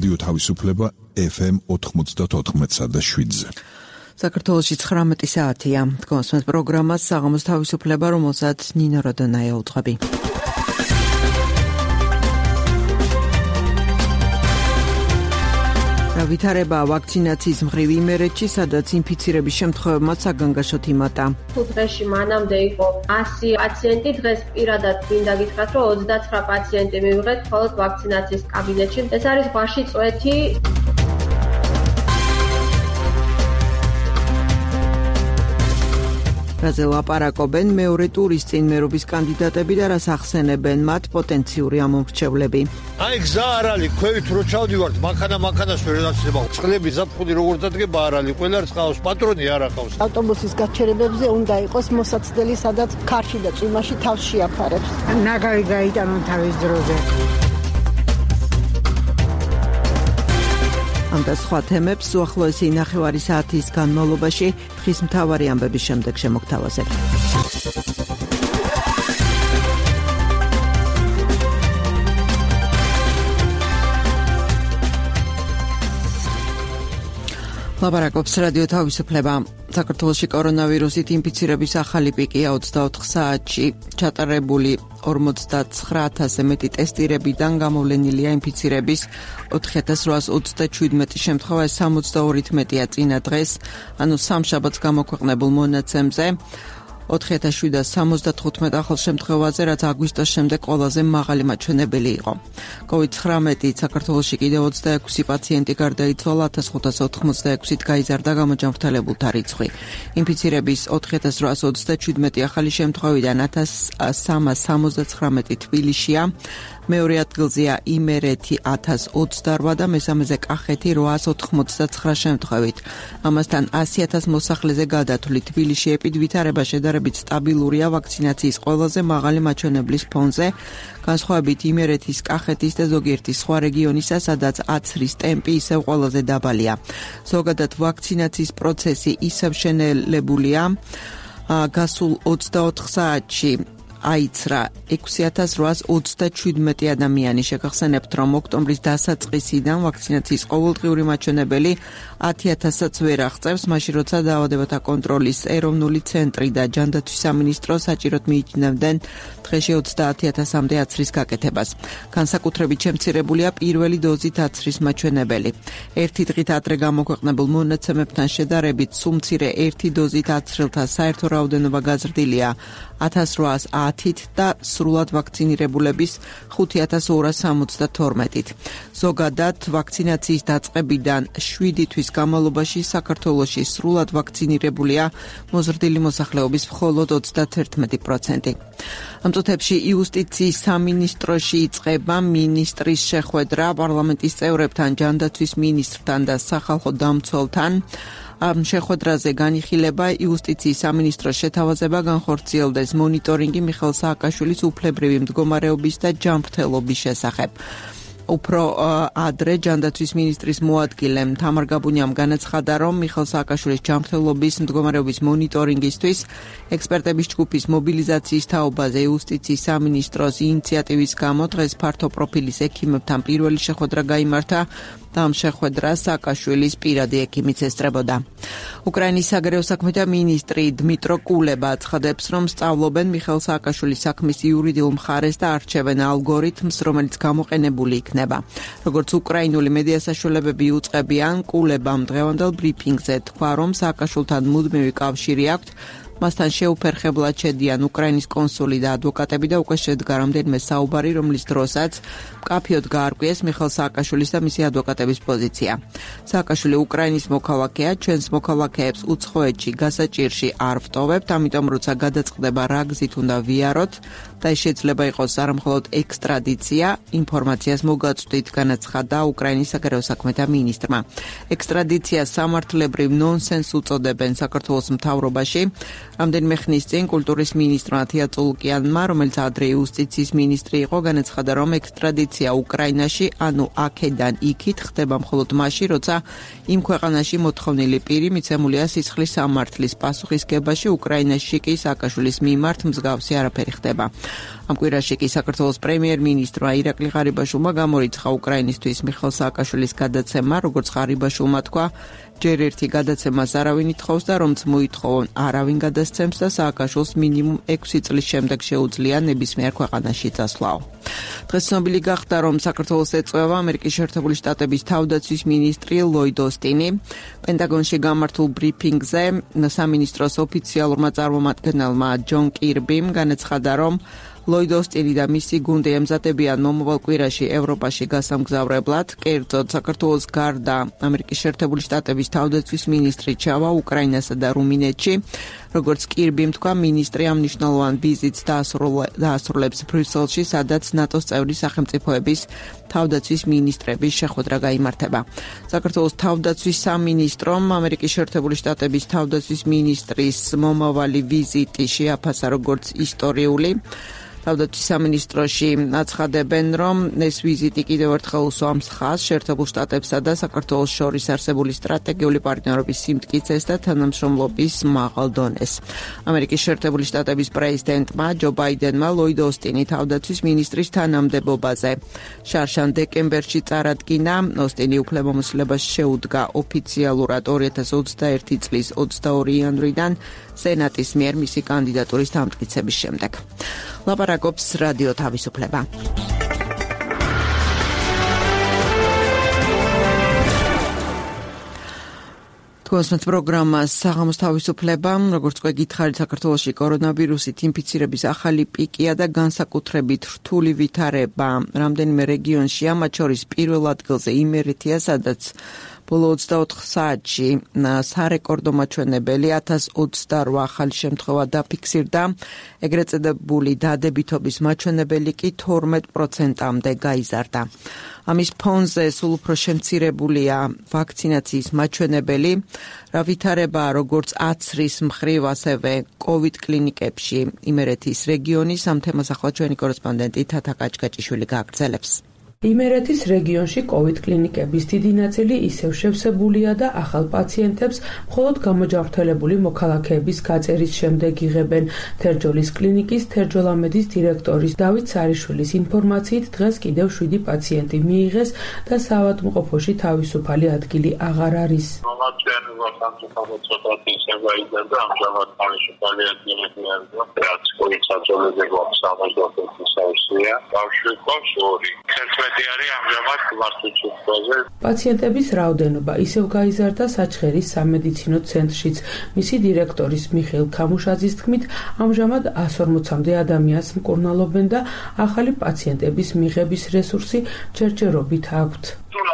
რადიო თავისუფლება FM 94.7-ზე. საქართველოში 19 საათია. თქვენს პროგრამას საღამოს თავისუფლება, რომელსაც ნინო როდონაია უძღვები. ვითარება ვაქცინაციის მხრივ იმერეთში, სადაც ინფიცირების შემთხვევებმა საგანგაშოდ იმატა. დღეში მანამდე იყო 100 პაციენტი, დღეს პირადად მინდა გითხრათ, რომ 29 პაციენტი მივიღეთ მხოლოდ ვაქცინაციის კაბინეტში. ეს არის ზღვაში წვეთი. რაზე ლაპარაკობენ მეორე ტურის წინ მერობის კანდიდატები და რას ახსენებენ მათ პოტენციური ამომრჩევლები. აი გზა არ არის, ქვევით რო ჩავდივართ, მანქანას ვერ დაცება. წყლები ზაფხული როგორ დადგება არ არის, ყველა რცხავს, პატრონი არ ახავს. ავტობუსის გაჩერებებზე უნდა იყოს მოსაცდელი, სადაც ქარში და წვიმაში თავს შეაფარებს. ნაგავი გაიტანონ თავის დროზე. ამ და სხვა თემებს უახლოესი ნახევარი საათის განმავლობაში დღის მთავარი ამბების შემდეგ შემოგთავაზებთ. ლაპარაკობს რადიო თავისუფლება. საქართველოში კორონავირუსით ინფიცირების ახალი პიკია 24 საათში ჩატარებული 49,000-ზე მეტი ტესტირებიდან გამოვლენილია ინფიცირების 4,827 შემთხვევა, 62-ით მეტია წინა დღეს, ანუ სამშაბათს გამოქვეყნებულ მონაცემზე. 4,775 ახალ შემთხვევაზე, რაც აგვისტოს შემდეგ ყველაზე მაღალი მაჩვენებელი იყო. COVID-19 საქართველოში კიდევ 26 პაციენტი გარდაიცვალა, 1586-ით გაიზარდა გამოჯანმრთელებულთა რიცხვი. ინფიცირების 4,827 ახალი შემთხვევიდან 1379 თბილისშია, მეორე ადგილზეა იმერეთი 1028 და მესამეზე კახეთი 889 შემთხვევით. ამასთან 100,000 მოსახლეზე გადათვლი თბილისში ვითარება შედარებით სტაბილურია ვაქცინაციის ყველაზე მაღალი მაჩვენებლის ფონზე, განსხვავებით იმერეთის, კახეთის და ზოგიერთი სხვა რეგიონისა, სადაც აცრის ტემპი ისევ ყველაზე დაბალია. ზოგადად ვაქცინაციის პროცესი ისევ შენელებულია. გასულ 24 საათში აიცრა 6,827 ადამიანი. შეგახსენებთ, რომ ოქტომბრის დასაწყისიდან ვაქცინაციის ყოველდღიური მაჩვენებელი 10,000-ს ვერ აღწევს, მაშინ როცა დაავადებათა კონტროლის ეროვნული ცენტრი და ჯანდაცვის სამინისტრო საჭიროდ მიიჩნევდნენ დღეში 30,000-მდე აცრის გაკეთებას. განსაკუთრებით შემცირებულია პირველი დოზით აცრის მაჩვენებელი. ერთი დღით ადრე გამოქვეყნებულ მონაცემებთან შედარებით სულ მცირე ერთი დოზით აცრილთა საერთო რაოდენობა გაზრდილია 1810-ით და სრულად ვაქცინირებულების 5,272-ით. ზოგადად, ვაქცინაციის დაწყებიდან 7 თვის განმავლობაში საქართველოში სრულად ვაქცინირებულია მოზრდილი მოსახლეობის მხოლოდ 31%. ამ წუთებში იუსტიციის სამინისტროში იწყება მინისტრის შეხვედრა პარლამენტის წევრებთან, ჯანდაცვის მინისტრთან და სახალხო დამცველთან. ამ შეხვედრაზე განიხილება იუსტიციის სამინისტროს შეთავაზება განხორციელდეს მონიტორინგი მიხეილ სააკაშვილის უფლებრივი მდგომარეობის და ჯანმრთელობის შესახებ. უფრო ადრე ჯანდაცვის მინისტრის მოადგილემ თამარ გაბუნიამ განაცხადა, რომ მიხეილ სააკაშვილის ჯანმრთელობის მდგომარეობის მონიტორინგისთვის ექსპერტების ჯგუფის მობილიზაციის თაობაზე იუსტიციის სამინისტროს ინიციატივის გამო დღეს ფართო პროფილის ექიმებთან პირველი შეხვედრა გაიმართა და ამ შეხვედრას სააკაშვილის პირადი ექიმიც ესწრებოდა. უკრაინის საგარეო საქმეთა მინისტრი დმიტრო კულება აცხადებს, რომ სწავლობენ მიხეილ სააკაშვილის საქმის იურიდიულ მხარეს და არჩევენ ალგორითმს, რომელიც გამოყენებული იქნება. როგორც უკრაინული მედია საშუალებები უწყებიან, კულებამ დღევანდელ ბრიფინგზე თქვა, რომ სააკაშვილთან მუდმივი კავშირი აქვთ. მასთან შეუფერხებლად შედიან უკრაინის კონსული და ადვოკატები და უკვე შედგა რამდენიმე საუბარი, რომლის დროსაც მკაფიოდ გაარკვიეს მიხეილ სააკაშვილის და მისი ადვოკატების პოზიცია. სააკაშვილი უკრაინის მოქალაქეა, ჩვენს მოქალაქეებს უცხოეთში გასაჭირში არ ვტოვებთ, ამიტომ როცა გადაწყდება რა გზით უნდა ვიაროთ და შეიძლება იყოს არამხოლოდ ექსტრადიცია, ინფორმაციას მოგაწვდით, განაცხადა უკრაინის საგარეო საქმეთა მინისტრმა. ექსტრადიციას სამართლებრივ ნონსენს უწოდებენ საქართველოს მთავრობაში. რამდენიმე ხნის წინ კულტურის მინისტრმა თია წულუკიანმა, რომელიც ადრე იუსტიციის მინისტრი იყო, განაცხადა, რომ ექსტრადიცია უკრაინაში, ანუ აქედან იქით ხდება მხოლოდ მაშინ, როცა იმ ქვეყანაში მოთხოვნილი პირი მიცემულია სისხლის სამართლის პასუხისგებაში, უკრაინაში კი სააკაშვილის მიმართ მსგავსი არაფერი ხდება. ამ კვირაში კი საქართველოს პრემიერ-მინისტრმა ირაკლი ღარიბაშვილმა გამორიცხა უკრაინისთვის მიხეილ სააკაშვილის გადაცემა, როგორც ღარიბაშვილმა თქვა, ჯერ ერთი გადაცემას არავინ ითხოვს და რომც მოითხოვონ არავინ გადასცემს და სააკაშვილს მინიმუმ 6 წლის შემდეგ შეუძლია ნებისმიერ ქვეყანაში წასვლაო. დღეს ცნობილი გახდა, რომ საქართველოს ეწვევა ამერიკის შეერთებული შტატების თავდაცვის მინისტრი ლოიდ ოსტინი. პენტაგონში გამართულ ბრიფინგზე სამინისტროს ოფიციალურმა წარმომადგენელმა ჯონ კირბიმ განაცხადა, რომ ლოიდ ოსტინი და მისი გუნდი ემზადებიან მომავალ კვირაში ევროპაში გასამგზავრებლად. კერძოდ, საქართველოს გარდა ამერიკის შეერთებული შტატების თავდაცვის მინისტრი ჩავა უკრაინასა და რუმინეთში. როგორც კირბიმ თქვა, მინისტრი ამ მნიშვნელოვან ვიზიტს დაასრულებს ბრიუსელში, სადაც ნატოს წევრი სახელმწიფოების თავდაცვის მინისტრების შეხვედრა გაიმართება. საქართველოს თავდაცვის სამინისტრომ ამერიკის შეერთებული შტატების თავდაცვის მინისტრის მომავალი ვიზიტი შეაფასა როგორც ისტორიული. თავდაცვის სამინისტროში აცხადებენ, რომ ეს ვიზიტი კიდევ ერთხელ უსვამს ხაზს შეერთებულ შტატებსა და საქართველოს შორის არსებული სტრატეგიული პარტნიორობის სიმტკიცეს და თანამშრომლობის მაღალ დონეს. ამერიკის შეერთებული შტატების პრეზიდენტმა ჯო ბაიდენმა ლოიდ ოსტინი თავდაცვის მინისტრის თანამდებობაზე შარშან დეკემბერში წარადგინა. ოსტინი უფლებამოსილებას შეუდგა ოფიციალურად 2021 წლის 22 იანვრიდან სენატის მიერ მისი კანდიდატურის დამტკიცების შემდეგ. ლაპარაკობს რადიო თავისუფლება. თქვენს პროგრამას საღამოს თავისუფლება, როგორც უკვე გითხარით, საქართველოში კორონავირუსით ინფიცირების ახალი პიკია და განსაკუთრებით რთული ვითარება რამდენიმე რეგიონშია, მათ შორის პირველ ადგილზე იმერეთია, სადაც ბოლო 24 საათში სარეკორდო მაჩვენებელი 1028 ახალი შემთხვევა დაფიქსირდა. ეგრეთ წოდებული დადებითობის მაჩვენებელი კი 12%-მდე გაიზარდა. ამის ფონზე სულ უფრო შემცირებულია ვაქცინაციის მაჩვენებელი, რა ვითარებაა როგორც აცრის მხრივ, ასევე COVID კლინიკებში იმერეთის რეგიონის. ამ თემას ახლა ჩვენი კორესპონდენტი თათა კაჭკაჭიშვილი გააგრძელებს. იმერეთის რეგიონში COVID კლინიკების დიდი ნაწილი ისევ შევსებულია და ახალ პაციენტებს მხოლოდ გამოჯანმრთელებული მოქალაქეების გაწერის შემდეგ იღებენ. თერჯოლის კლინიკის თერჯოლამედის დირექტორის დავით სარიშვილის ინფორმაციით დღეს კიდევ 7 პაციენტი მიიღეს და საავადმყოფოში თავისუფალი ადგილი აღარ არის. მონაცემება სამწუხაროდ ცოტათი ისევ გაიზარდა, ამჟამად თავისუფალი ადგილები არის. რაც COVID საძოლებები გვაქვს 65 საუსია. ბავშვი გვაქვს 2. პაციენტების რაოდენობა ისევ გაიზარდა საჩხერის სამედიცინო ცენტრშიც. მისი დირექტორის მიხეილ ქამუშაძის თქმით, ამჟამად 140-მდე ადამიანს მკურნალობენ და ახალი პაციენტების მიღების რესურსი ჯერჯერობით აქვთ.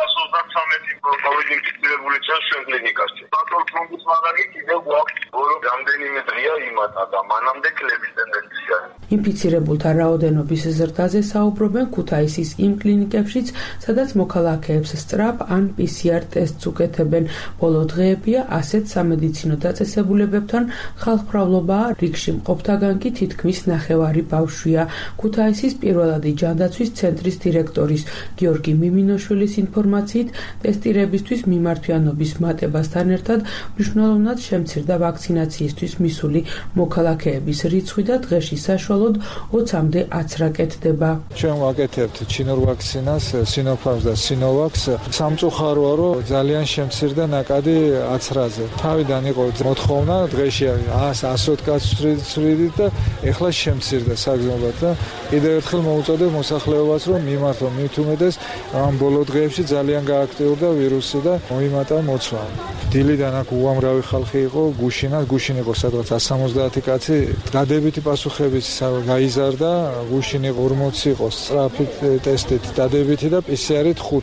პატოლოგიის მაგარი კიდევ გვაქვს, რომ რამდენიმე დღეა იმატა და მანამდე კლების ტენდენცია. ინფიცირებულთა რაოდენობის ზრდაზე საუბრობენ ქუთაისის იმ კლინიკებშიც, სადაც მოქალაქეებს სწრაფ ან PCR ტესტს უკეთებენ. ბოლო დღეებია ასეთ სამედიცინო დაწესებულებებთან ხალხმრავლობაა, რიგში მყოფთაგან კი თითქმის ნახევარი ბავშვია. ქუთაისის პირველადი ჯანდაცვის ცენტრის დირექტორის გიორგი მიმინოშვილის ინფორმაციით, ტესტირებისთვის მიმართვიანობის მატებასთან ერთად მნიშვნელოვნად შემცირდა ვაქცინაციისთვის მისული მოქალაქეების რიცხვი და დღეში საშუალოდ 20-მდე აცრა კეთდება. ჩვენ ვაკეთებთ ჩინურ ვაქცინას, სინოფარმს და სინოვაქს. სამწუხაროა, რომ ძალიან შემცირდა ნაკადი აცრაზე. თავიდან იყო მოთხოვნა, დღეში 100 კაცს ვცვლიდით და ეხლა შემცირდა საგრძნობლად და კიდევ ერთხელ მოუწოდებ მოსახლეობას, რომ მიმართონ მით უმეტეს ამ ბოლო დღეებში ძალიან გააქტიურდა ვირუსი და მოიმატა მოცვა. დილიდან აქ უამრავი ხალხი იყო, გუშინ იყო სადღაც 170 კაცი. დადებითი პასუხების გაიზარდა, გუშინ იყო 40 იყო სწრაფით ტესტით დადებითი და PCR-ით 5.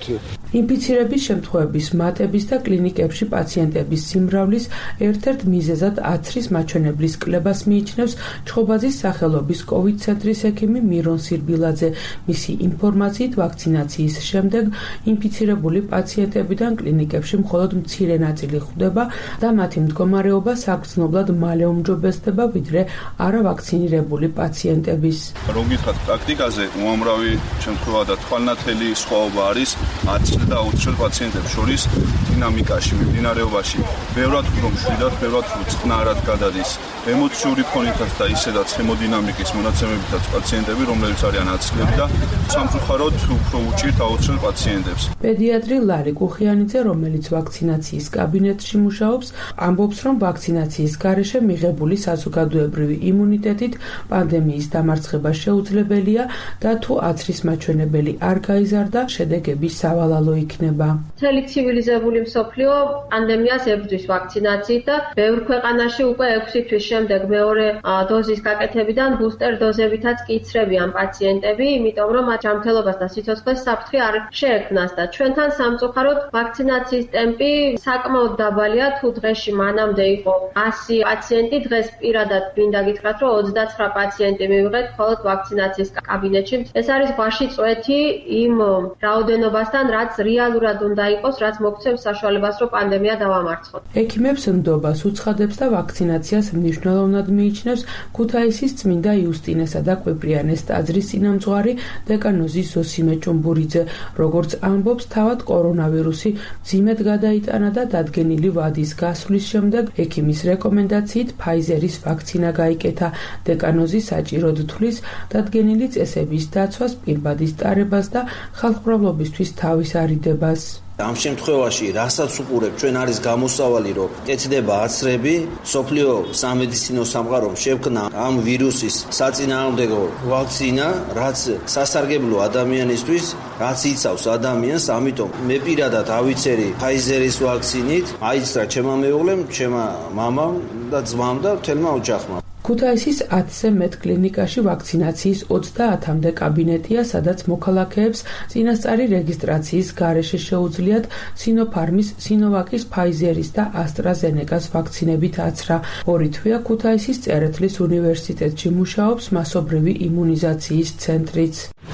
ინფიცირების შემთხვევების მატების და კლინიკებში პაციენტების სიმრავლის ერთ-ერთ მიზეზად აცრის მაჩვენებლის კლებას მიიჩნევს ჩხობაძის სახელობის COVID ცენტრის ექიმი მირონ სირბილაძე. მისი ინფორმაციით ვაქცინაციის შემდეგ ინფიცირებული პაციენტებიდან კლინიკებში მხოლოდ მცირე ნაწილი ხვდება და მათი მდგომარეობა საგრძნობლად მალე უმჯობესდება ვიდრე არავაქცინირებული პაციენტების. Რომ გითხრათ პრაქტიკაზე უამრავი შემთხვევა და თვალნათელი სხვაობა არის 10 და 20 პაციენტებს შორის დინამიკაში, მიმდინარეობაში. ბევრად რომ შვიდად, ბევრად წყნარად გადადის ემოციური ფონითაც და ისედაც ჰემოდინამიკის მონაცემებითაც პაციენტები, რომლებიც არიან აცლები და სამწუხაროდ უფრო უჭირთ აუცილებლ პაციენტებს. პედიატრი ლარი კუხიანიძე, რომელიც ვაქცინაციის კაბინეტში მუშაობს, ამბობს, რომ ვაქცინაციის გარეშე მიღებული საზოგადოებრივი იმუნიტეტით პანდემიის დამარცხება შეუძლებელია და თუ აცრის მაჩვენებელი არ გაიზარდა, შედეგები სავალალო იქნება. მთელი ცივილიზებული მსოფლიო პანდემიას ებრძვის ვაქცინაციით და ბევრ ქვეყანაში უკვე 6 თვის შემდეგ მეორე დოზის გაკეთებიდან ბუსტერ დოზებითაც კი იცრებიან პაციენტები, იმიტომ რომ მათ ჯანმრთელობას და სიცოცხლეს საფრთხე არ შეექმნას და ჩვენთან სამწუხაროდ ვაქცინაციის ტემპი საკმაოდ დაბალია. თუ დღეში მანამდე იყო 100 პაციენტი, დღეს პირადად მინდა გითხრათ, რომ 29 პაციენტი მივიღეთ მხოლოდ ვაქცინაციის კაბინეტში. ეს არის ბაში წვეთი იმ რაოდენობასთან, რაც რეალურად უნდა იყოს, რაც მოგცემს საშუალებას, რომ პანდემია დავამარცხოთ. ექიმებს ნდობას უცხადებს და ვაქცინაციას მნიშვნელოვნად მიიჩნევს ქუთაისის წმინდა იუსტინესა და კვიპრიანეს ტაძრის წინამძღვარი დეკანოზი ზოსიმე ჭუმბურიძე. როგორც ამბობს, თავად კორონავირუსი მძიმედ გადაიტანა და დადგენილი ვადის გასვლის შემდეგ ექიმის რეკომენდაციით ფაიზერის ვაქცინა გაიკეთა. დეკანოზი საჭიროდ თვლის დადგენილი წესების დაცვას, პირბადის ტარებას და ხალხმრავლობისთვის თავის არიდებას. ამ შემთხვევაში რასაც უყურებ ჩვენ არის გამოსავალი რომ ეცდება აცრები სოფლიო სამედიცინო სამყარომ შექმნა ამ ვირუსის საწინააღმდეგო ვაქცინა რაც სასარგებლო ადამიანისთვის რაც იცავს ადამიანს ამიტომ მე პირადად ავიცერი ფაიზერის ვაქცინით აიცრა ჩემმა მეუღლემ ჩემმა მამამ და ძმამ და მთელმა ოჯახმა. ქუთაისის 10-ზე მეტ კლინიკაში ვაქცინაციის 30-მდე კაბინეტია, სადაც მოქალაქეებს წინასწარი რეგისტრაციის გარეშე შეუძლიათ სინოფარმის, სინოვაკის, ფაიზერის და ასტრაზენეკას ვაქცინებით აცრა. ორი თვეა ქუთაისის წერეთლის უნივერსიტეტში მუშაობს მასობრივი იმუნიზაციის ცენტრიც.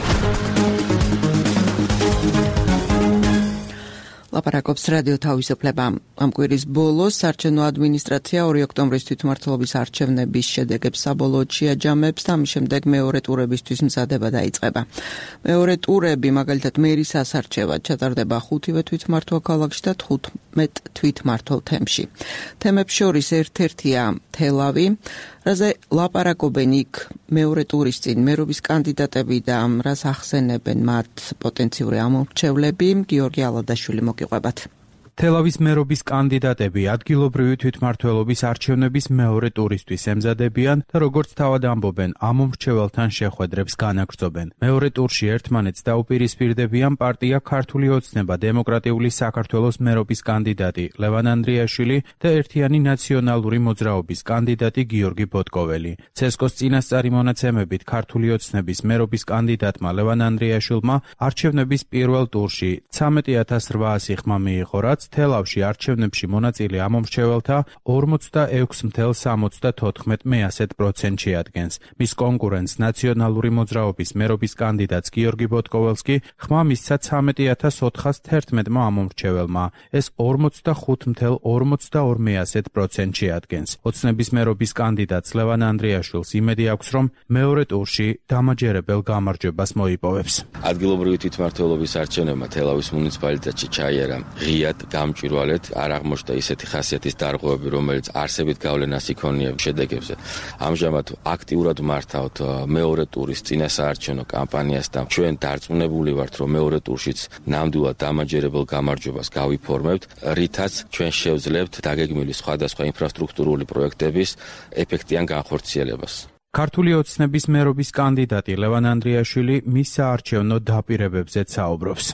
ლაპარაკობს რადიო თავისუფლება. ამ კვირის ბოლოს საარჩევნო ადმინისტრაცია 2 ოქტომბრის თვითმმართველობის არჩევნების შედეგებს საბოლოოდ შეაჯამებს და ამის შემდეგ მეორე ტურებისთვის მზადება დაიწყება. მეორე ტურები, მაგალითად მერის ასარჩევად, ჩატარდება 5-ვე თვითმმართველ ქალაქში და 15 თვითმმართველ თემში. თემებს შორის ერთ-ერთია თელავი, რაზე ლაპარაკობენ იქ მეორე ტურის წინ მერობის კანდიდატები და რას ახსენებენ მათ პოტენციური ამომრჩევლები. გიორგი ალადაშვილი მოგიყვებათ. თელავის მერობის კანდიდატები ადგილობრივი თვითმმართველობის არჩევნების მეორე ტურისთვის ემზადებიან და როგორც თავად ამბობენ, ამომრჩეველთან შეხვედრებს განაგრძობენ. მეორე ტურში ერთმანეთს დაუპირისპირდებიან პარტია ქართული ოცნება დემოკრატიული საქართველოს მერობის კანდიდატი ლევან ანდრიაშვილი და ერთიანი ნაციონალური მოძრაობის კანდიდატი გიორგი ბოტკოველი. ცესკოს წინასწარი მონაცემებით ქართული ოცნების მერობის კანდიდატმა ლევან ანდრიაშვილმა არჩევნების პირველ ტურში 13,800 ხმა მიიღო, რაც თელავში არჩევნებში მონაწილე ამომრჩეველთა 46,74% შეადგენს. მის კონკურენტს ნაციონალური მოძრაობის მერობის კანდიდატს გიორგი ბოტკოველს კი ხმა მისცა 13,411 ამომრჩეველმა. ეს 45,42% შეადგენს. ოცნების მერობის კანდიდატს ლევან ანდრიაშვილს იმედი აქვს, რომ მეორე ტურში დამაჯერებელ გამარჯვებას მოიპოვებს. ადგილობრივი თვითმმართველობის არჩევნებმა თელავის მუნიციპალიტეტში ჩაიარა ღიად გამჭვირვალედ არ აღმოჩნდა ისეთი ხასიათის დარღვევები, რომელიც არსებით გავლენას იქონია შედეგებზე. ამჟამად აქტიურად მართავთ მეორე ტურის წინასაარჩევნო კამპანიას და ჩვენ დარწმუნებული ვართ, რომ მეორე ტურშიც ნამდვილად დამაჯერებელ გამარჯვებას გავიფორმებთ, რითაც ჩვენ შევძლებთ დაგეგმილი სხვადასხვა ინფრასტრუქტურული პროექტების ეფექტიან განხორციელებას. ქართული ოცნების მერობის კანდიდატი ლევან ანდრიაშვილი მის საარჩევნო დაპირებებზეც საუბრობს.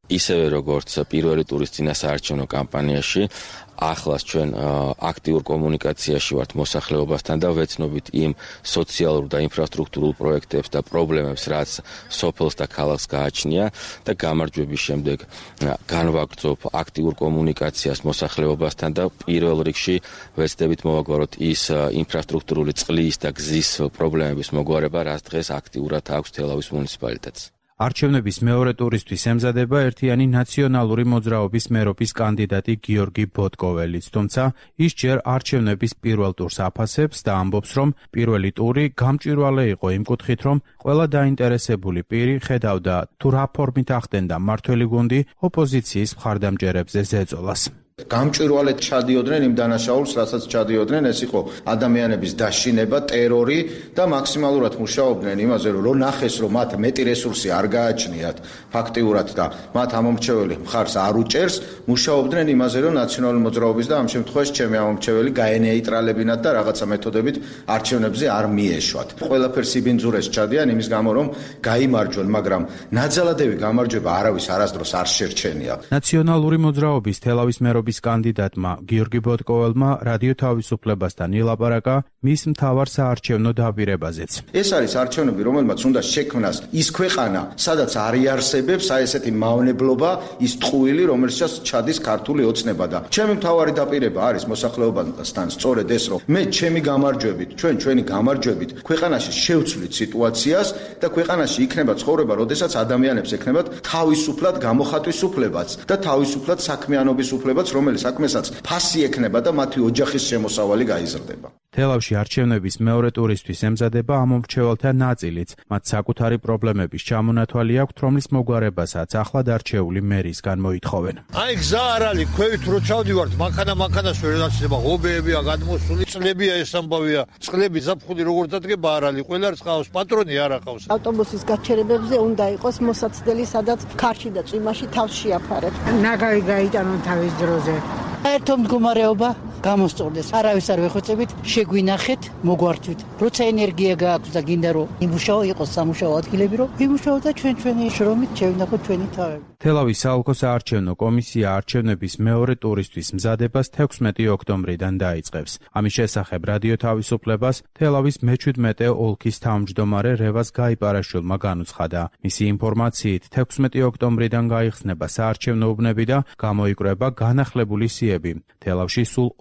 ისევე როგორც პირველი ტურის წინასაარჩევნო კამპანიაში ახლაც ჩვენ აქტიურ კომუნიკაციაში ვართ მოსახლეობასთან და ვეცნობით იმ სოციალურ და ინფრასტრუქტურულ პროექტებს და პრობლემებს, რაც სოფელს და ქალაქს გააჩნია და გამარჯვების შემდეგ განვაგრძობ აქტიურ კომუნიკაციას მოსახლეობასთან და პირველ რიგში ვეცდებით მოვაგვაროთ ის ინფრასტრუქტურული წყლის და გზის პრობლემების მოგვარება, რაც დღეს აქტიურად აქვს თელავის მუნიციპალიტეტს. არჩევნების მეორე ტურისთვის ემზადება ერთიანი ნაციონალური მოძრაობის მერობის კანდიდატი გიორგი ბოტკოველიც, თუმცა ის ჯერ არჩევნების პირველ ტურს აფასებს და ამბობს, რომ პირველი ტური გამჭვირვალე იყო იმ კუთხით, რომ ყველა დაინტერესებული პირი ხედავდა თუ რა ფორმით ახდენდა მმართველი გუნდი ოპოზიციის მხარდამჭერებზე ზეწოლას. გამჭვირვალედ ჩადიოდნენ იმ დანაშაულს, რასაც ჩადიოდნენ, ეს იყო ადამიანების დაშინება, ტერორი და მაქსიმალურად მუშაობდნენ იმაზე, რომ ნახეს, რომ მათ მეტი რესურსი არ გააჩნიათ ფაქტიურად და მათ ამომრჩეველი მხარს არ უჭერს, მუშაობდნენ იმაზე, რომ ნაციონალური მოძრაობის და ამ შემთხვევაში ჩემი ამომრჩეველი გაენეიტრალებინათ და რაღაცა მეთოდებით არჩევნებზე არ მიეშვათ. ყველაფერს იბინძურეს ჩადიან იმის გამო, რომ გაიმარჯვონ, მაგრამ ნაძალადევი გამარჯვება არავის არასდროს არ შერჩენია. ნაციონალური მოძრაობის თელავის მერობის კანდიდატმა გიორგი ბოტკოველმა რადიო თავისუფლებასთან ილაპარაკა მის მთავარ საარჩევნო დაპირებაზეც. ეს არის არჩევნები, რომელმაც უნდა შექმნას ის ქვეყანა, სადაც არ იარსებებს აი ესეთი მავნებლობა, ის ტყუილი, რომელშიც ჩადის ქართული ოცნება და ჩემი მთავარი დაპირება არის მოსახლეობასთან სწორედ ეს, რომ მე ჩემი გამარჯვებით, ჩვენი გამარჯვებით ქვეყანაში შევცვლით სიტუაციას და ქვეყანაში იქნება ცხოვრება, როდესაც ადამიანებს ექნებათ თავისუფლად გამოხატვის უფლებაც და თავისუფლად საქმიანობის უფლებაც, რომელიც საქმესაც ფასი ექნება და მათი ოჯახის შემოსავალი გაიზრდება. თელავში არჩევნების მეორე ტურისთვის ემზადება ამომრჩეველთა ნაწილიც, მათ საკუთარი პრობლემების ჩამონათვალი აქვთ, რომლის მოგვარებასაც ახლად არჩეული მერისგან მოითხოვენ. აი გზა არ არის, ქვევით რო ჩავდივართ, მანქანას ვერ დაცდება, ღობეებია გადმოსული, წყლებია ეს ამბავია, წყლები ზაფხული როგორ დადგება არ არის, ყველა რწყავს, პატრონი არ აყავს. ავტობუსის გაჩერებებზე უნდა იყოს მოსაცდელი, სადაც ქარში და წვიმაში თავს შეაფარებს. ნაგავი გაიტანონ თავის დროზე. ერთო მდგომარეობა გამოსწორდეს. არავის არ ვეხოცებით, შეგვინახეთ, მოგვართვით. როცა ენერგია გააქვს და გინდა რომ იმუშაო იყოს სამუშაო ადგილები, რომ იმუშაო და ჩვენი შრომით შევინახოთ ჩვენი თავები. თელავის საოლქო საარჩევნო კომისია არჩევნების მეორე ტურისთვის მზადებას 16 ოქტომბრიდან დაიწყებს. ამის შესახებ რადიო თავისუფლებას თელავის მე-17 ოლქის თავმჯდომარე რევაზ გაიპარაშვილმა განუცხადა. მისი ინფორმაციით 16 ოქტომბრიდან გაიხსნება საარჩევნო უბნები და გამოიკრება განახლებული სიები. თელავში სულ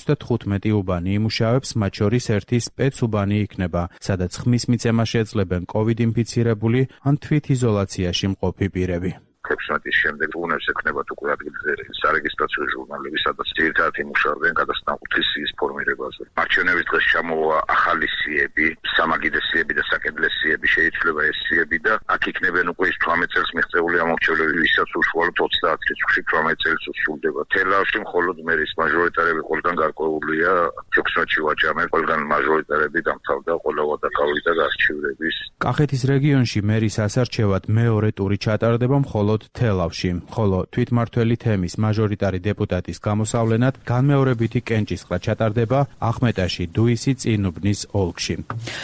55 უბანი იმუშავებს, მათ შორის ერთი სპეცუბანი იქნება, სადაც ხმის მიცემა შეძლებენ COVID ინფიცირებული ან თვითიზოლაციაში მყოფი პირები. 16-ის შემდეგ უნებს ექნებათ უკვე ადგილზე სარეგისტრაციო ჟურნალები, სადაც ძირითადად იმუშავებენ გადასტანხმების სიის ფორმირებაზე. არჩევნების დღეს ჩამოვა ახალი სიები, სამაგიდე სიები და საკედლე სიები, შეიძლება ეს სიები და აქ იქნებენ უკვე ის 18 წელს მიღწეული ამომრჩევლები, ვისაც უშუალოდ 30 რიცხვში 18 წელს უსრულდება. თელავში მხოლოდ მერის მაჟორიტარები ყველგან გარკვეულია, 16-ში ვაჭამენ, ყველგან მაჟორიტარები დამთავრდა, ყველა გადავიდა არჩევნების. კახეთის რეგიონში მერის ასარჩევად მეორე ტური ჩატარდება მხოლოდ თელავში, ხოლო თვითმმართველი თემის მაჟორიტარი დეპუტატის გამოსავლენად განმეორებითი კენჭისყრა ჩატარდება ახმეტაში, დუისი, წინუბნის ოლქში.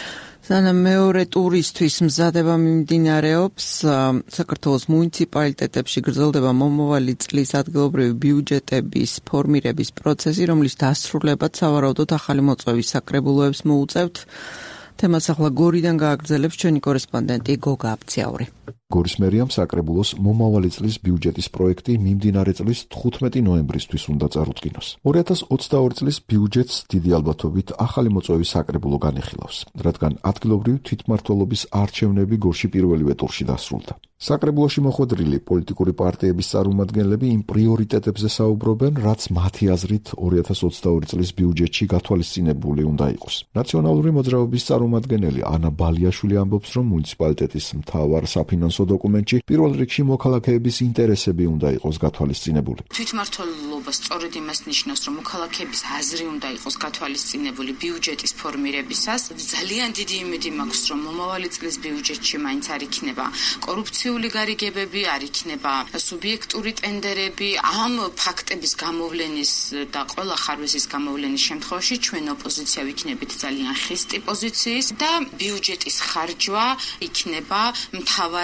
სანამ მეორე ტურისთვის მზადება მიმდინარეობს, საქართველოს მუნიციპალიტეტებში გრძელდება მომავალი წლის ადგილობრივი ბიუჯეტების ფორმირების პროცესი, რომლის დასრულებად სავარაუდოდ ახალი მოწვევის საკრებულოებს მოუწევთ. თემას ახლა გორიდან გააგრძელებს ჩვენი კორესპონდენტი გოგა აბციაური. გორის მერიამ საკრებულოს მომავალი წლის ბიუჯეტის პროექტი მიმდინარე წლის 15 ნოემბრისთვის უნდა წარუდგინოს. 2022 წლის ბიუჯეტს დიდი ალბათობით ახალი მოწვევის საკრებულო განიხილავს, რადგან ადგილობრივი თვითმმართველობის არჩევნები გორში პირველივე ტურში დასრულდა. საკრებულოში მოხვედრილი პოლიტიკური პარტიების წარმომადგენლები იმ პრიორიტეტებზე საუბრობენ, რაც მათი აზრით 2022 წლის ბიუჯეტში გათვალისწინებული უნდა იყოს. ნაციონალური მოძრაობის წარმომადგენელი ანა ბალიაშვილი ამბობს, რომ მუნიციპალიტეტის მთავარ საფინანსო დოკუმენტში პირველ რიგში მოქალაქეების ინტერესები უნდა იყოს გათვალისწინებული. თვითმმართველობა სწორედ იმას ნიშნავს, რომ მოქალაქეების აზრი უნდა იყოს გათვალისწინებული ბიუჯეტის ფორმირებისას. ძალიან დიდი იმედი მაქვს, რომ მომავალი წლის ბიუჯეტში მაინც არ იქნება კორუფციული გარიგებები, არ იქნება სუბიექტური ტენდერები. ამ ფაქტების გამოვლენის და ყველა ხარვეზის გამოვლენის შემთხვევაში ჩვენ ოპოზიცია ვიქნებით ძალიან ხისტი პოზიციის და ბიუჯეტის ხარჯვა იქნება მთავარი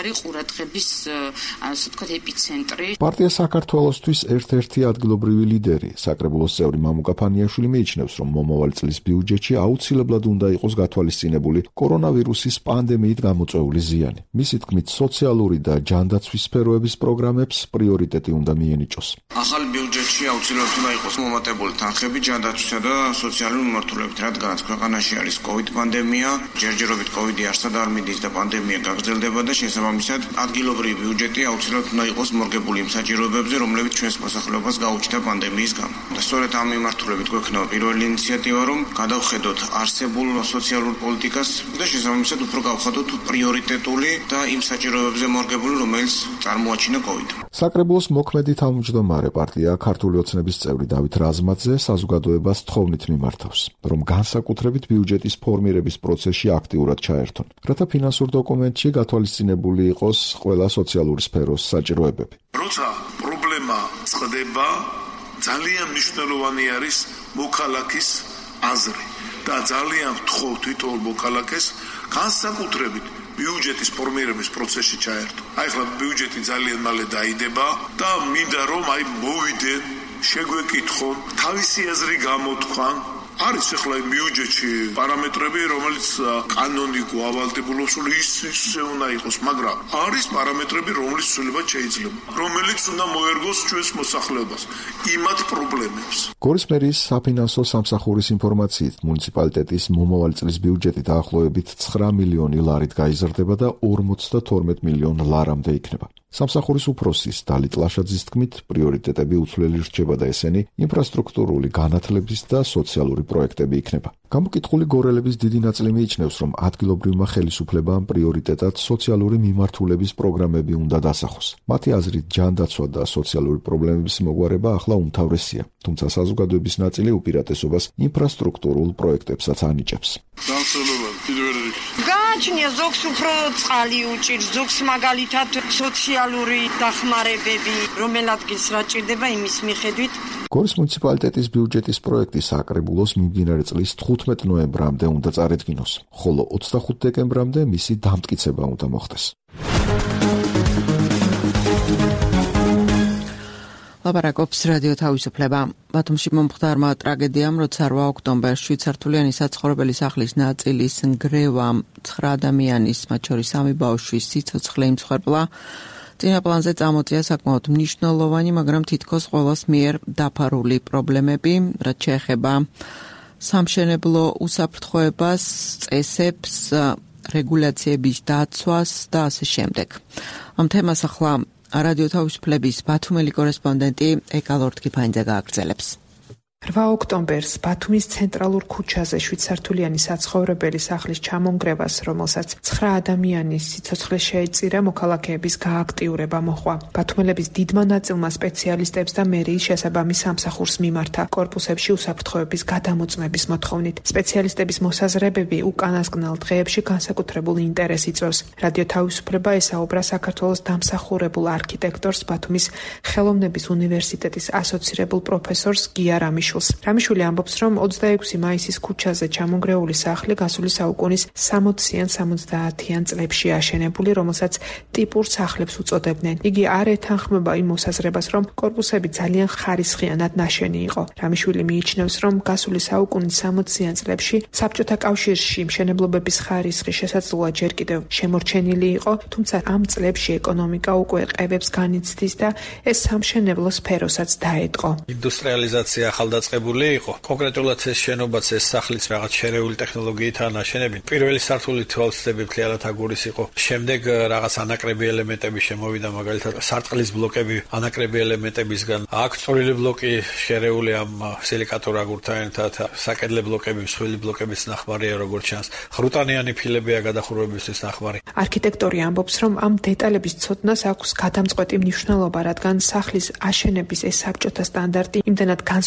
არის ყურადღების, ასე ვთქვათ, ეპიცენტრი. პარტია საქართველოსთვის ერთ-ერთი ადგილობრივი ლიდერი, საკრებულოს წევრი მამუკა ფანიაშვილი მიიჩნევს, რომ მომავალი წლის ბიუჯეტში აუცილებლად უნდა იყოს გათვალისწინებული კორონავირუსის პანდემიით გამოწვეული ზიანი. მისი თქმით, სოციალური და ჯანდაცვის სფეროების პროგრამებს პრიორიტეტი უნდა მიენიჭოს. ახალ ბიუჯეტში აუცილებლად უნდა იყოს მომატებული თანხები ჯანდაცვისა და სოციალური მიმართულებით, რადგანაც ქვეყანაში არის COVID პანდემია, ჯერჯერობით COVID არსად არ მიდის და პანდემია გაგრძელდება და შესაბამისად ადგილობრივი ბიუჯეტი აუცილებლად უნდა იყოს მორგებული იმ საჭიროებებზე, რომლებიც ჩვენს მოსახლეობას გაუჩნდა პანდემიის გამო. და სწორედ ამ მიმართულებით გვექნება პირველი ინიციატივა, რომ გადავხედოთ არსებულ სოციალურ პოლიტიკას და შესაბამისად უფრო გავხადოთ პრიორიტეტული და იმ საჭიროებებზე მორგებული, რომელიც წარმოაჩინა COVID. საკრებულოს მოქმედი თავმჯდომარე პარტია ქართული ოცნების წევრი დავით რაზმაძე საზოგადოებას თხოვნით მიმართავს, რომ განსაკუთრებით ბიუჯეტის ფორმირების პროცესში აქტიურად ჩაერთონ, რათა ფინანსურ დოკუმენტში გათვალისწინებული იყოს ყველა სოციალური სფეროს საჭიროებები. როცა პრობლემა წყდება, ძალიან მნიშვნელოვანი არის მოქალაქის აზრი და ძალიან ვთხოვ თვითონ მოქალაქეს განსაკუთრებით ბიუჯეტის ფორმირების პროცესში ჩაერთო. ახლა ბიუჯეტი ძალიან მალე დაიდება და მინდა რომ მოვიდენ, შეგვეკითხონ, თავისი აზრი გამოთქვან. არის ახლა ბიუჯეტში პარამეტრები, რომელიც კანონიკო ავალდებულობს, რომ ისე უნდა იყოს, მაგრამ არის პარამეტრები, რომლის ცვლილება შეიძლება, რომელიც უნდა მოერგოს ჩვენს მოსახლეობას იმათ პრობლემებს. გორის მერის საფინანსო სამსახურის ინფორმაციით, მუნიციპალიტეტის მომავალი წლის ბიუჯეტი დაახლოებით 9 მილიონი ლარით გაიზრდება და 52 მილიონ ლარამდე იქნება. სამსახურის უფროსის დალით ლაშაძის თქმით, პრიორიტეტები უცვლელი რჩება და ესენი ინფრასტრუქტურული განათლების და სოციალური პროექტები იქნება. გამოკითხული გორელების დიდი ნაწილი მიიჩნევს, რომ ადგილობრივმა ხელისუფლებამ პრიორიტეტად სოციალური მიმართულების პროგრამები უნდა დასახოს. მათი აზრით, ჯანდაცვა და სოციალური პრობლემების მოგვარება ახლა უმთავრესია, თუმცა საზოგადოების ნაწილი უპირატესობას ინფრასტრუქტურულ პროექტებსაც ანიჭებს. გააჩნია ზოგს უფრო წყალი უჭირს, ზოგს მაგალითად სოციალური დახმარებები, რომელ ადგილს რა ჭირდება იმის მიხედვით. გორის მუნიციპალიტეტის ბიუჯეტის პროექტი საკრებულოს მიმდინარე წლის 15 ნოემბრამდე უნდა წარედგინოს, ხოლო 25 დეკემბრამდე მისი დამტკიცება უნდა მოხდეს. ლაპარაკობს რადიო თავისუფლება. ბათუმში მომხდარმა ტრაგედიამ, როცა 8 ოქტომბერს 7 სართულიანი საცხოვრებელი სახლის ნაწილის ნგრევამ 9 ადამიანის, მათ შორის 3 ბავშვის სიცოცხლე იმსხვერპლა. წინა პლანზე წამოწია საკმაოდ მნიშვნელოვანი, მაგრამ თითქოს ყველას მიერ დაფარული პრობლემები, რაც შეეხება სამშენებლო უსაფრთხოებას, წესებს, რეგულაციების დაცვას და ასე შემდეგ. ამ თემას ახლა რადიო თავისუფლების ბათუმელი კორესპონდენტი ეკა ლორთქიფანიძე გააგრძელებს. 8 ოქტომბერს ბათუმის ცენტრალურ ქუჩაზე 7 სართულიანი საცხოვრებელი სახლის ჩამონგრევას, რომელსაც 9 ადამიანის სიცოცხლე შეეწირა, მოქალაქეების გააქტიურება მოჰყვა. ბათუმელების დიდმა ნაწილმა სპეციალისტებს და მერიის შესაბამის სამსახურს მიმართა კორპუსებში უსაფრთხოების გადამოწმების მოთხოვნით. სპეციალისტების მოსაზრებები უკანასკნელ დღეებში განსაკუთრებული ინტერესი იწვევს. რადიო თავისუფლება ესაუბრა საქართველოს დამსახურებულ არქიტექტორს, ბათუმის ხელოვნების უნივერსიტეტის ასოცირებულ პროფესორს გია რამიშვილს. რამიშვილი ამბობს, რომ 26 მაისის ქუჩაზე ჩამონგრეული სახლი გასული საუკუნის 60-ან 70-იან წლებში აშენებული, რომელსაც ტიპურ სახლებს უწოდებდნენ. იგი არ ეთანხმება იმ მოსაზრებას, რომ კორპუსები ძალიან ხარისხიანად ნაშენი იყო. რამიშვილი მიიჩნევს, რომ გასული საუკუნის 60-იან წლებში საბჭოთა კავშირში მშენებლობების ხარისხი შესაძლოა ჯერ კიდევ შემორჩენილი იყო, თუმცა ამ წლებში ეკონომიკა უკვე ყევებს განიცდის და ეს სამშენებლო სფეროსაც დაეტყო. ინდუსტრიალიზაცია ახალდაწყებული იყო. კონკრეტულად ეს შენობაც, ეს სახლიც რაღაც შერეული ტექნოლოგიითაა ნაშენები. პირველი სართული თვალწლები მთლიანად აგურის იყო. შემდეგ რაღაც ანაკრები ელემენტები შემოვიდა, მაგალითად სარტყლის ბლოკები ანაკრები ელემენტებისგან. აქ წვრილი ბლოკი შერეული ამ სილიკატურ აგურთან ერთად, საკედლე ბლოკები, მსხვილი ბლოკებიც ნახმარია, როგორც ჩანს. ხრუტანიანი ფილებია გადახურვებისთვის ნახმარი. არქიტექტორი ამბობს, რომ ამ დეტალების ცოდნას აქვს გადამწყვეტი მნიშვნელობა, რადგან სახლის აშენების ეს საბჭოთა სტანდარტი იმდენად განსხვავდება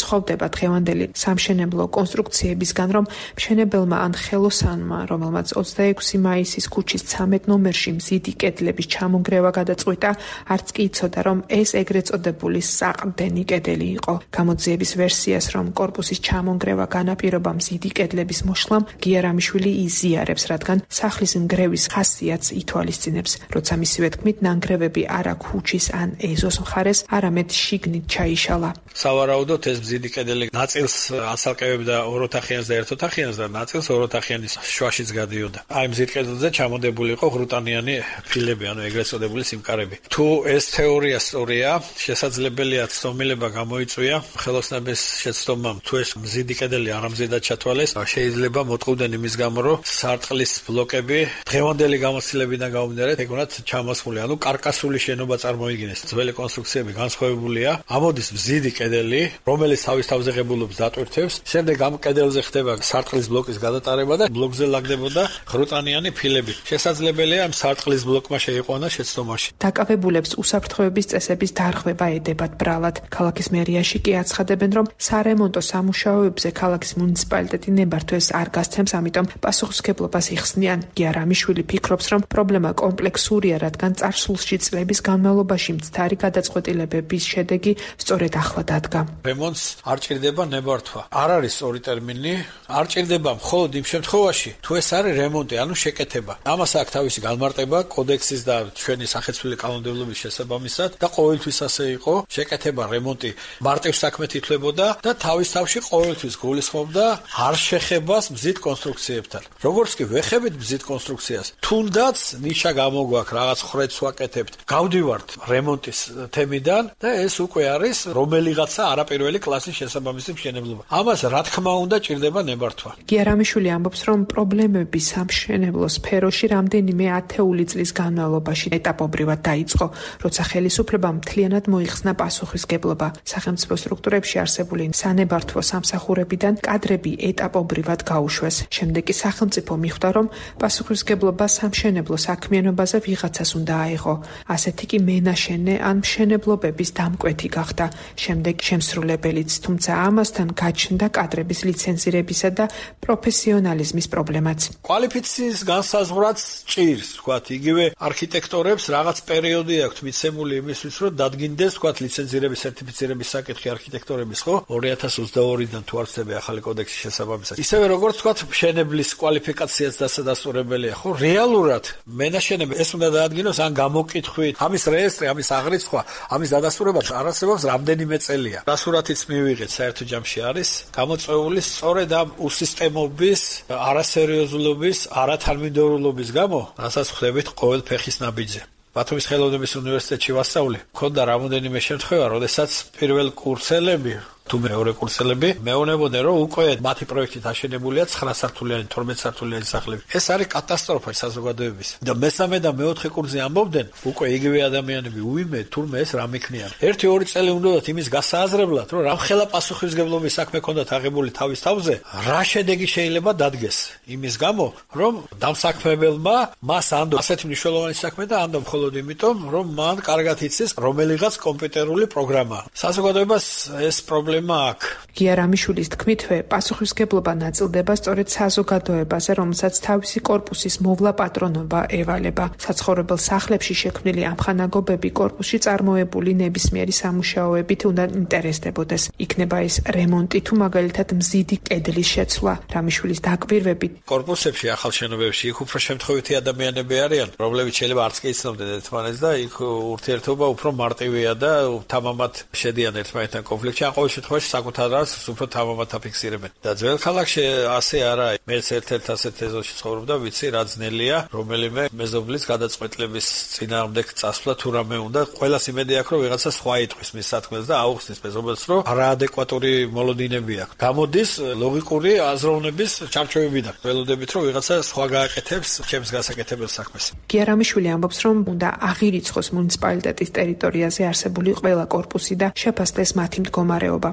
დღევანდელი სამშენებლო კონსტრუქციებისგან, რომ მშენებელმა ან ხელოსანმა, რომელმაც 26 მაისის ქუჩის 13 ნომერში მზიდი კედლების ჩამონგრევა გადაწყვიტა, არც კი იცოდა, რომ ეს ეგრეთ წოდებული საყრდენი კედელი იყო. გამოძიების ვერსიას, რომ კორპუსის ჩამონგრევა განაპირობა მზიდი კედლების მოშლამ, გიარამიშვილი იზიარებს, რადგან სახლის ნგრევის ხასიათს ითვალისწინებს. როცა მისივე თქმით, ნანგრევები არა ქუჩის ან ეზოს მხარეს, არამედ შიგნით ჩაიშალა. სავარაუდოდ ეს მზიდი კედელი ნაწილს ასალკევებდა ოროთახიანს და ერთოთახიანს და ნაწილს ოროთახიანის შუაშიც გადიოდა. აი მზიდ კედელზე ჩამოდებული იყო ღრუტანიანი ფილები, ანუ ეგრეთ წოდებული სიმკარები. თუ ეს თეორია სწორია, შესაძლებელია ცდომილება გამოიწვია ხელოსნების შეცდომამ. თუ ეს მზიდი კედელი არ ამზედად ჩათვალეს, შეიძლება მოტყუდნენ იმის გამო, რომ სარტყლის ბლოკები დღევანდელი გამოცდილებიდან გამომდინარე ეგ უნდა ჩამოსხული, ანუ კარკასული შენობა წარმოიდგინეს. ძველი კონსტრუქციები განსხვავებულია. ამოდის მზიდი კედელი, რომელიც თავის თავზე ღებულობს დატვირთებს, შემდეგ ამ კედელზე ხდება სარტყლის ბლოკის გადატარება და ბლოკზე ლაგდებოდა ღრუტანიანი ფილები. შესაძლებელია ამ სარტყლის ბლოკმა შეიყვანა შეცდომაში. დაკავებულებს უსაფრთხოების წესების დარღვევა ედებათ ბრალად. ქალაქის მერიაში კი აცხადებენ, რომ სარემონტო სამუშაოებზე ქალაქის მუნიციპალიტეტი ნებართვეს არ გასცემს, ამიტომ პასუხისმგებლობას იხსნიან. გიარამიშვილი ფიქრობს, რომ პრობლემა კომპლექსურია, რადგან წარსულში წლების განმავლობაში მცდარი გადაწყვეტილებების შედეგი სწორედ ახლა დადგა. რემონტს არ ჭირდება ნებართვა. არ არის სწორი ტერმინი, არ ჭირდება მხოლოდ იმ შემთხვევაში, თუ ეს არის რემონტი, ანუ შეკეთება. ამას აქვს თავისი განმარტება კოდექსის და ჩვენი სახეცვლილი კანონმდებლობის შესაბამისად და ყოველთვის ასე იყო. შეკეთება, რემონტი მარტივ საქმეთ ითვლებოდა და თავის თავში ყოველთვის გულისხმობდა არ შეხებას მზიდ კონსტრუქციებთან. როგორც კი ვეხებით მზიდ კონსტრუქციას, თუნდაც ნიშა გამოგვაქვს, რაღაც ხრეთს ვაკეთებთ, გავდივართ რემონტის თემიდან და ეს უკვე არის რომელიღაცა არაპირველი კლასის შესაბამისი მშენებლობა. ამას რა თქმა უნდა ჭირდება ნებართვა. გიარამიშვილი ამბობს, რომ პრობლემები სამშენებლო სფეროში რამდენიმე ათეული წლის განმავლობაში ეტაპობრივად დაიწყო, როცა ხელისუფლებამ მთლიანად მოიხსნა პასუხისმგებლობა. სახელმწიფო სტრუქტურებში არსებული სანებართვო სამსახურებიდან კადრები ეტაპობრივად გაუშვეს. შემდეგ კი სახელმწიფო მიხვდა, რომ პასუხისმგებლობა სამშენებლო საქმიანობაზე ვიღაცას უნდა აიღო. ასეთი კი მენაშენე ან მშენებლობების დამკვეთი გახდა. შემდეგ შემსრულებელიც, თუმცა ამასთან გაჩნდა კადრების ლიცენზირებისა და პროფესიონალიზმის პრობლემაც. კვალიფიციის განსაზღვრაც ჭირს, თქვათ, იგივე არქიტექტორებს რაღაც პერიოდი აქვთ მიცემული იმისთვის, რომ დადგინდეს, თქვათ, ლიცენზირების, სერტიფიცირების საკითხი არქიტექტორების, ხო? 2022-დან თუ არ ვცდები ახალი კოდექსის შესაბამისად. ისევე როგორც თქვათ, მშენებლის კვალიფიკაციაც დასადასტურებელია, ხო? რეალურად მენაშენები ეს უნდა დაადგინოს ან გამოკითხვით, ამის რეესტრი, ამის აღრიცხვა, ამის დადასტურება არასდროს რამდენიმე წელია. დასურათიც მივიღეთ, საერთო ჯამში არის გამოწვეული სწორედ ამ უსისტემობის, არასერიოზულობის, არათანმიმდევრულობის გამო, რასაც ხვდებით ყოველ ფეხის ნაბიჯზე. ბათუმის ხელოვნების უნივერსიტეტში ვასწავლე, მქონდა რამოდენიმე შემთხვევა, როდესაც პირველ კურსელები თუ მეორე კურსელები მეუბნებოდნენ, რომ უკვე მათი პროექტით აშენებულია 9 სართულიანი, 12 სართულიანი სახლები. ეს არის კატასტროფა საზოგადოების. და მესამე და მეოთხე კურსზე ამბობდნენ, უკვე იგივე ადამიანები, უიმე, თურმე ეს რამ იქნიან. 1-2 წელი უნდათ იმის გასააზრებლად, რომ რამხელა პასუხისმგებლობის საქმე ქონდათ აღებული თავის თავზე, რა შედეგი შეიძლება დადგეს. იმის გამო, რომ დამსაქმებელმა მას ანდო ასეთი მნიშვნელოვანი საქმე და ანდო მხოლოდ იმიტომ, რომ მან კარგად იცის რომელიღაც კომპიუტერული პროგრამა. საზოგადოებას ეს პრობლემა გიარამიშვილის თქმითვე, პასუხისმგებლობა ნაწილდება სწორედ საზოგადოებაზე, რომელსაც თავისი კორპუსის მოვლა პატრონობა ევალება. საცხოვრებელ სახლებში შექმნილი ამხანაგობები კორპუსში წარმოებული ნებისმიერი სამუშაოებით უნდა ინტერესდებოდეს. იქნება ეს რემონტი თუ მაგალითად მზიდი კედლის შეცვლა. რამიშვილის დაკვირვებით, კორპუსებში, ახალ შენობებში იქ უფრო შემთხვევითი ადამიანები არიან, რომლებიც შეიძლება არც კი იცნობდნენ ერთმანეთს და იქ ურთიერთობა უფრო მარტივია და თამამად შედიან ერთმანეთთან კონფლიქტში. ყოველ შემთხვევაში საკუთარ რას უფრო თამამად აფიქსირებენ. და ძველ ქალაქში ასე არა. მეც ერთ-ერთ ასეთ ეზოში ცხოვრობდა, ვიცი რა ძნელია, რომელიმე მეზობლის გადაწყვეტილების წინააღმდეგ წასვლა თუ რამე უნდა, ყველას იმედი აქვს, რომ ვიღაცა სხვა იტყვის მის სათქმელს და აუხსნის მეზობელს, რომ არაადეკვატური მოლოდინები აქვს. გამოდის ლოგიკური აზროვნების ჩარჩოებიდან. ველოდებით, რომ ვიღაცა სხვა გააკეთებს ჩემს გასაკეთებელ საქმეს. გიარამიშვილი ამბობს, რომ უნდა აღირიცხოს მუნიციპალიტეტის ტერიტორიაზე არსებული ყველა კორპუსი და შეფასდეს მათი მდგომარეობა.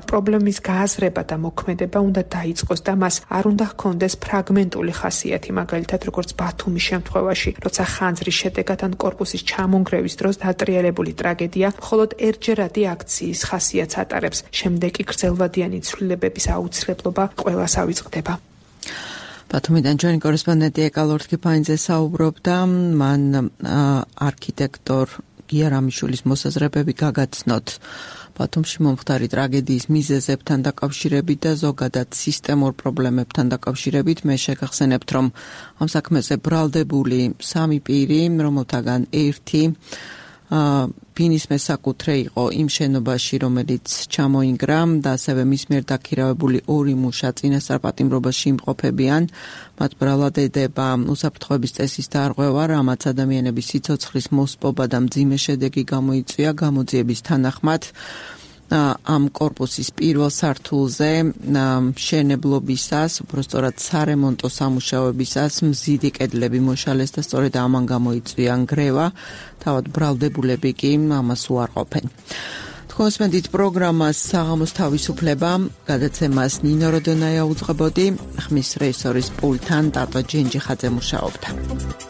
პრობლემის გააზრება და მოქმედება უნდა დაიწყოს და მას არ უნდა ჰქონდეს ფრაგმენტული ხასიათი, მაგალითად როგორც ბათუმის შემთხვევაში, როცა ხანძრის შედეგად ან კორპუსის ჩამონგრევის დროს დატრიალებული ტრაგედია მხოლოდ ერთჯერადი აქციის ხასიათს ატარებს, შემდეგ კი გრძელვადიანი ცვლილებების აუცილებლობა ყველას ავიწყდება. ბათუმიდან ჩვენი კორესპონდენტი ეკალორთკიფაინძე საუბრობდა, მან არქიტექტორ გია რამიშვილის მოსაზრებები გაგაცნოთ ბათუმში მომხდარი ტრაგედიის მიზეზებთან დაკავშირებით და ზოგადად სისტემურ პრობლემებთან დაკავშირებით. მე შეგახსენებთ, რომ ამ საქმეზე ბრალდებული 3 პირი, რომელთაგან ერთი ბინის მესაკუთრე იყო იმ შენობაში, რომელიც ჩამოინგრა და ასევე მის მიერ დაქირავებული 2 მუშა წინასწარ პატიმრობაში იმყოფებიან. მათ ბრალად ედება უსაფრთხოების წესის დარღვევა, რამაც ადამიანების სიცოცხლის მოსპობა და მძიმე შედეგი გამოიწვია. გამოძიების თანახმად ამ კორპუსის პირველ სართულზე მშენებლობისას, უბრალოდ სარემონტო სამუშაოებისას მზიდი კედლები მოშალეს და სწორედ ამან გამოიწვია ნგრევა. თავად ბრალდებულები კი ამას უარყოფენ. კონსმენტით პროგრამას საღამოს თავისუფლება გადაცემას ნინო როდონაია უძღვებოდი, ხმის რეჟისორის პულტთან ტატო ჯენჯიხაძე მუშაობდა.